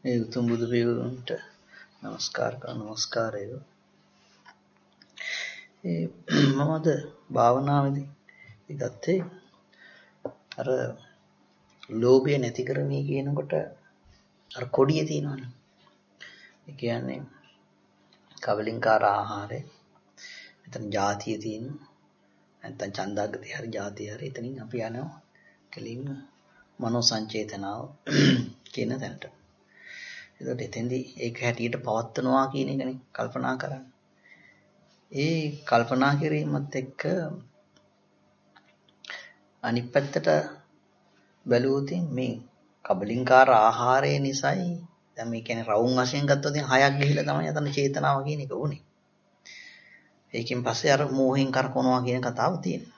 ඒ උතුම් බුදු පියාණන්ට නමස්කාරය. මම අද භාවනාවේදී ගත්තේ අර ලෝභය නැති කරමි කියනකොට අර කොඩිය තියෙනවනේ. ඒ කියන්නේ කවලින්කාර ආහාරය. මෙතන ಜಾතිය තියෙනවා. නැත්නම් ඡන්දාගති හරි ಜಾතිය හරි එතනින් අපි යනවා කෙලින්ම මනෝ සංචේතනාව කියන තැනට. ඒකට එතෙන්දී ඒක හැටියට පවත්නවා කියන එකනේ කල්පනා කරන්නේ. ඒ කල්පනා කිරීමත් එක්ක අනිත් පැත්තට බැලුවොත් මේ කබලින්කාර ආහාරය නිසායි දැන් මේ කියන්නේ රවුම් වශයෙන් ගත්තොත් 6ක් ගිහිලා තමයි අතන චේතනාව කියන එක උනේ. ඒකෙන් පස්සේ අර මෝහෙන් කරකවනවා කියන කතාව තියෙනවා.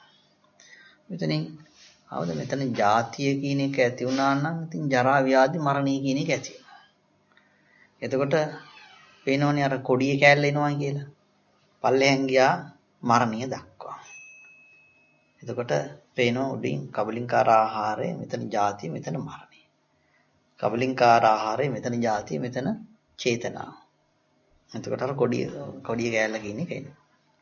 මෙතන ජාතිය කියන එක ඇති වුණා නම් ඉතින් ජරා ව්‍යාධි මරණය කියන එක ඇති වෙනවා. එතකොට පේනවනේ අර කොඩිය කෑල්ල එනවා කියලා. පල්ලෙහෙන් ගියා මරණය දක්වා. එතකොට පේනවා උඩින් කබලින්කාර ආහාරය මෙතන ජාතිය මෙතන මරණය. කබලින්කාර ආහාරය මෙතන ජාතිය මෙතන චේතනාව. එතකොට අර කොඩිය කෑල්ල කියන එක එනවා.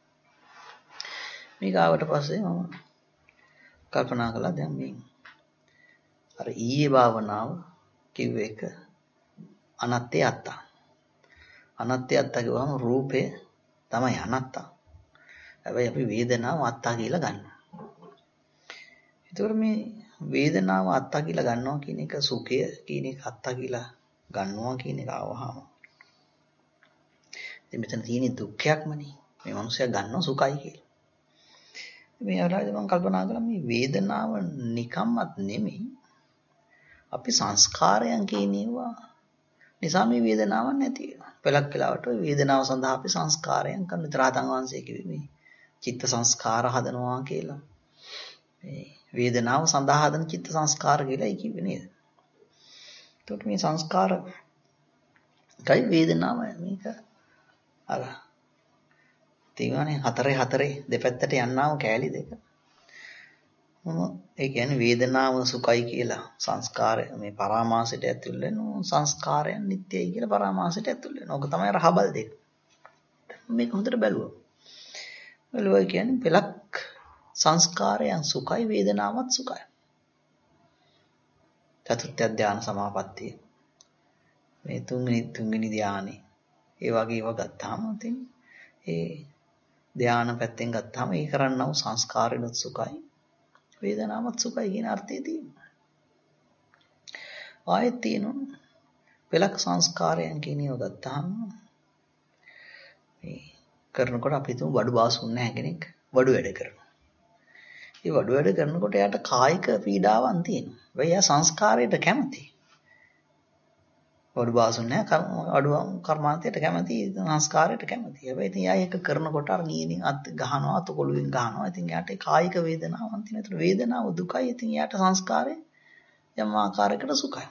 මේක ආවට පස්සේ මම කල්පනා කළා දැන් මේ අර ඊයේ භාවනාව කිව්ව එක අනත්තේ අත්තා. අනත්තේ අත්තා කියවම රූපය තමයි අනත්තා. හැබැයි අපි වේදනාව අත්තා කියලා ගන්නවා. ඒතකොට මේ වේදනාව අත්තා කියලා ගන්නවා කියන එක සුඛය කියන එක අත්තා කියලා ගන්නවා කියන එක ආවහම ඉතින් මෙතන තියෙන දුක්ඛයක්මනේ. මේ මිනිස්සයා ගන්නවා සුඛයි කියලා. මේ අවලාද මම කල්පනා කළා මේ වේදනාව නිකම්මත් නෙමෙයි. අපි සංස්කාරයන් කියනවා නිසා මේ වේදනාවක් නැති වෙනවා. පළක් වෙලාවට ওই වේදනාව සඳහා අපි සංස්කාරයන් කරන තරහතන් වංශයේ කිව්වේ මේ චිත්ත සංස්කාර හදනවා කියලා. මේ වේදනාව සඳහා හදන චිත්ත සංස්කාර කියලා ඒ කිව්වේ නේද? එතකොට මේ සංස්කාර කයි වේදනාව මේක අර තියෙනවානේ හතරේ දෙපැත්තට යන්නාම කෑලි දෙක. ඒ කියන්නේ වේදනාව සුඛයි කියලා සංස්කාරය මේ පරාමාසයට ඇතුල් වෙනවා සංස්කාරයන් නිට්ටයයි කියලා පරාමාසයට ඇතුල් වෙනවා. ඕක තමයි රහබල් දෙක. මේක හොඳට බැලුවා කියන්නේ පළක් සංස්කාරයන් සුඛයි වේදනාවත් සුඛයි. චතුර්ථ ධානය සමාපත්තිය මේ තුන්වෙනි ධානය ඒ වගේ ඒවා ගත්තාම ඉතින් ඒ ධානය පැත්තෙන් ගත්තාම ඒ කරන්නව සංස්කාරිනුත් සුඛයි වේදනාවත් සුඛයි කියන අර්ථය තියෙනවා. ආයෙත් තියෙනවා පළක් සංස්කාරයන් කියන ඒවා ගත්තාම මේ කරනකොට අපි තුමු වඩු බාසුන් නැහැ කෙනෙක් වඩු වැඩ කරනවා. ඒ වඩු වැඩ කරනකොට එයාට කායික පීඩාවක් තියෙනවා. වෙයි එයා සංස්කාරයට කැමති. වඩු බාසුන් නැහැ වඩු කර්මාන්තයට කැමති සංස්කාරයට කැමති. හැබැයි ඉතින් එයා ඒක කරනකොට අර නියමින් අත් ගහනවා අත කොළුවෙන් ගහනවා. ඉතින් එයාට කායික වේදනාවක් තියෙනවා. ඒතර වේදනාව දුකයි. ඉතින් එයාට සංස්කාරය යම් ආකාරයකට සුඛයි.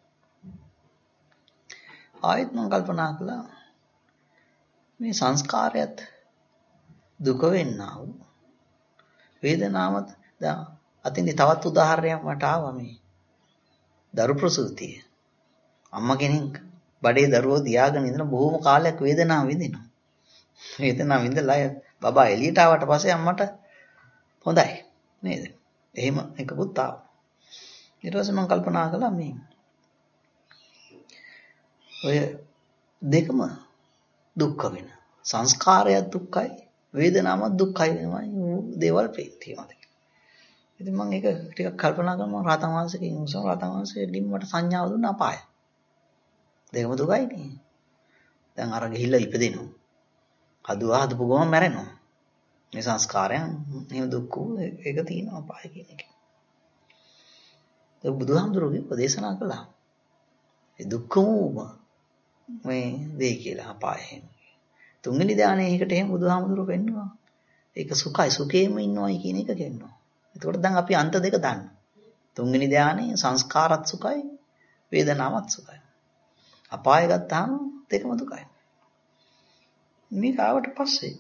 ආයෙත් මම කල්පනා කළා මේ සංස්කාරයත් දුක වෙන්නා වූ වේදනාවත් දැන් අතින්දි තවත් උදාහරණයක් මට ආවා මේ දරු ප්‍රසූතිය. අම්මා කෙනෙක් බඩේ දරුවෝ තියාගෙන ඉඳන බොහොම කාලයක් වේදනාව විඳිනවා. වේදනාව විඳලා බබා එළියට ආවට පස්සේ අම්මට හොඳයි නේද? එහෙම එකකුත් ආවා. ඊට පස්සේ මම කල්පනා කළා මේ ඔය දෙකම දුක්ඛ වෙන. සංස්කාරයත් දුක්ඛයි වේදනාවක් දුක්ඛයි වෙනවා දේවල් තියෙනවා. ඉතින් මම ඒක ටිකක් කල්පනා කරනවා රහතන් වහන්සේගෙන් උසම රහතන් වහන්සේ ලිම්මට සංඥාව දුන්න අපාය. දෙකම දුකයි නේ. දැන් අර ගිහිල්ලා ඉපදෙනවා. හදපු ගමන් මැරෙනවා. මේ සංස්කාරයන් එහෙම දුක්ඛ ඒක තියෙනවා අපාය කියන එක. ඒක බුදුහාමුදුරුවෝ උපදේශනා කළා. ඒ දුක්ඛම මේ දෙය කියලා අපායෙන්. තුන්වෙනි ධානයේ එකට එහෙම බුදුහාමුදුරුවෝ පෙන්නවා. ඒක සුඛයි සුඛේම ඉන්නවයි කියන එක කියනවා. එතකොට දැන් අපි අන්ත දෙක දන්නවා. තුන්වෙනි ධානයේ සංස්කාරත් සුඛයි වේදනාවත් සුඛයි. අපාය ගත්තාම දෙකම දුකයි. මේක ආවට පස්සේ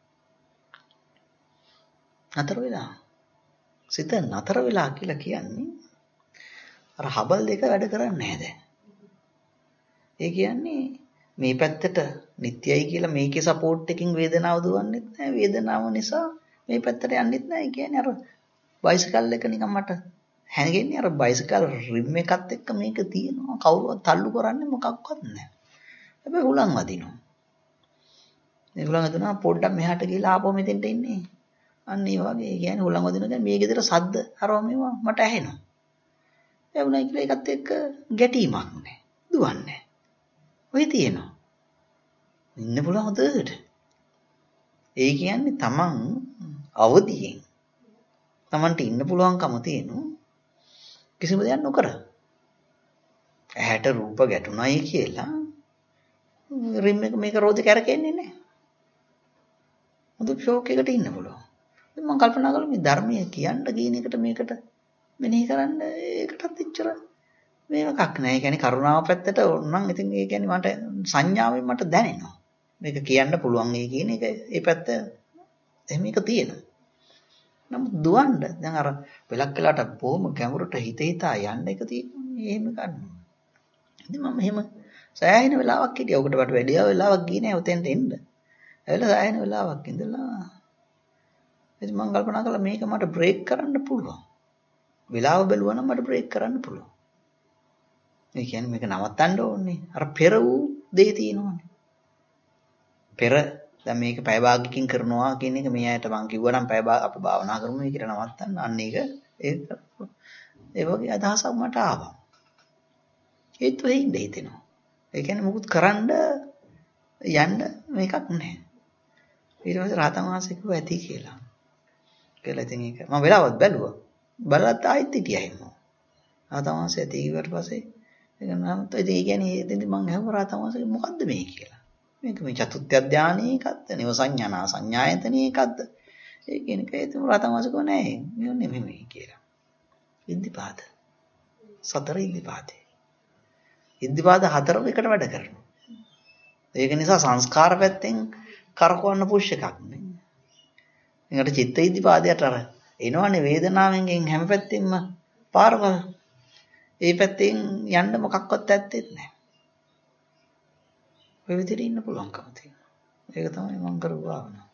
නතර වෙලා සිත නතර වෙලා කියලා කියන්නේ අර හබල් දෙක වැඩ කරන්නේ නැහැ දැන්. ඒ කියන්නේ මේ පැත්තට නිට්ටයයි කියලා මේකේ සපෝට් එකකින් වේදනාව දුවන්නෙත් නැහැ. වේදනාව නිසා මේ පැත්තට යන්නෙත් නැහැ. ඒ කියන්නේ අර බයිසිකල් එක නිකන් මට හැංගෙන්නේ අර බයිසිකල් රිම් එකත් එක්ක මේක තියෙනවා. කවුරුවත් තල්ලු කරන්නේ මොකක්වත් නැහැ. හැබැයි හුලං වදිනවා. මේ හුලං වදිනවා පොඩ්ඩක් මෙහාට ගිහලා ආපහු මෙතෙන්ට ඉන්නේ. අන්න ඒ වගේ. ඒ කියන්නේ හුලං වදිනවා දැන් මේ ගෙදර සද්ද අරව මේවා මට ඇහෙනවා. ඒ වුණා කියලා ඒකත් එක්ක ගැටීමක් නැහැ. දුවන්නේ නැහැ. ඔය තියෙනවා. ඉන්න පුළුවන් හොඳට. ඒ කියන්නේ තමන් අවදියෙන් තමන්ට ඉන්න පුළුවන්කම තියෙනවා. කිසිම දෙයක් නොකර. ඇහැට රූප ගැටුණයි කියලා රිම් එක මේක රෝදේ කැරකෙන්නේ නැහැ. හොඳ ෂෝක් එකකට ඉන්න පුළුවන්. මම කල්පනා කළා මේ ධර්මයේ කියන්න කියන එකට මේකට මෙනෙහි කරන්න ඒකටත් එච්චර මේකක් නෑ. ඒ කියන්නේ කරුණාව පැත්තට ඕනනම් ඉතින් ඒ කියන්නේ මට සංඥාවෙන් මට දැනෙනවා. මේක කියන්න පුළුවන් ඒ කියන එක ඒ පැත්ත එහෙම එක තියෙනවා. නමුත් දුවන්න දැන් අර වෙලක් වෙලාට බොහොම ගැඹුරට හිත හිතා යන්න එක තියෙනවා. එහෙම ගන්නවා. ඉතින් මම එහෙම සෑහෙන වෙලාවක් හිටියා. ඔකට වට වැඩි වෙලාවක් ගියේ නෑ උතෙන්ට එන්න. ඇවිල්ලා සෑහෙන වෙලාවක් ඉඳලා ඉතින් මම කල්පනා කළා මේක මට බ්‍රේක් කරන්න පුළුවන්. වෙලාව බැලුවා නම් මට බ්‍රේක් කරන්න පුළුවන්. ඒ කියන්නේ මේක නවත්තන්න ඕනේ. අර පෙර වූ දේ තියෙනවානේ. පෙර දැන් මේක පැය භාගයකින් කරනවා කියන එක මේ අයට මම කිව්වා නම් පැය භාග අපි භාවනා කරමු කියලා නවත්තන්න. අන්න ඒක ඒ වගේ අදහසක් මට ආවා. ඒත් වෙයි ඉඳ හිතෙනවා. ඒ කියන්නේ මුකුත් කරන්න යන්න මේකක් නැහැ. ඊට පස්සේ රහතන් වහන්සේ කිව්වා ඇති කියලා. කියලා ඉතින් ඒක මම වෙලාවත් බැලුවා. බලලත් ආයෙත් හිටියා එහෙම. රහතන් වහන්සේ ඇති කිව්වට පස්සේ ඒක නම් ඉතින් ඒ කියන්නේ එතෙන්දි මම අහුවා රහතන් වහන්සේ මොකද්ද මේ කියලා. මේක මේ චතුත්ථ ධානයේ එකක්ද? නිව සංඥානා සංඥායතනයේ එකක්ද? ඒ කියන එක ඒතුම රහතන් වහන්සේ කෝ නෑ. මේ නෙමෙයි කියලා. ඉද්ධිපාද. සතර ඉද්ධිපාදේ. ඉද්ධිපාද හතරම එකට වැඩ කරනවා. ඒක නිසා සංස්කාර පැත්තෙන් කරකවන්න පුෂ් එකක් නේ. ඒකට චිත්ත ඉද්ධිපාදයට අර එනවනේ වේදනාවෙන් හැම පැත්තෙම පාරවල්. ඒ පැත්තෙන් යන්න මොකක්වත් ඇත්තෙත් නැහැ. ඔය විදිහට ඉන්න පුළුවන්කම තියෙනවා. ඒක තමයි මම කරපු භාවනාව.